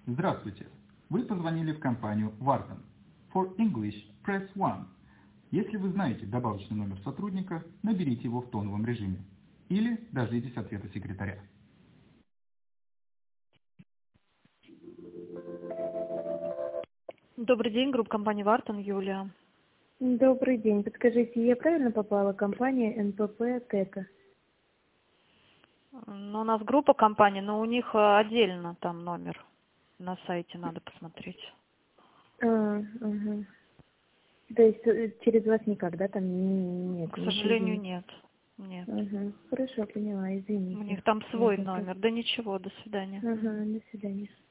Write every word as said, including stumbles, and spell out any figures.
Здравствуйте. Вы позвонили в компанию Вартон. For English, press one. Если вы знаете добавочный номер сотрудника, наберите его в тоновом режиме. Или дождитесь ответа секретаря. Добрый день, группа компании Вартон, Юлия. Добрый день. Подскажите, я правильно попала? Компания эн пэ пэ Тека. Ну, у нас группа компаний, но у них э, отдельно там номер. На сайте надо посмотреть. А, ага. То есть э, через вас никак, да, там не- нет? К не сожалению, соединить? нет. Нет. Ага. Хорошо, поняла, извините. У них там свой Ага, номер. Да ничего, до свидания. ага, до свидания.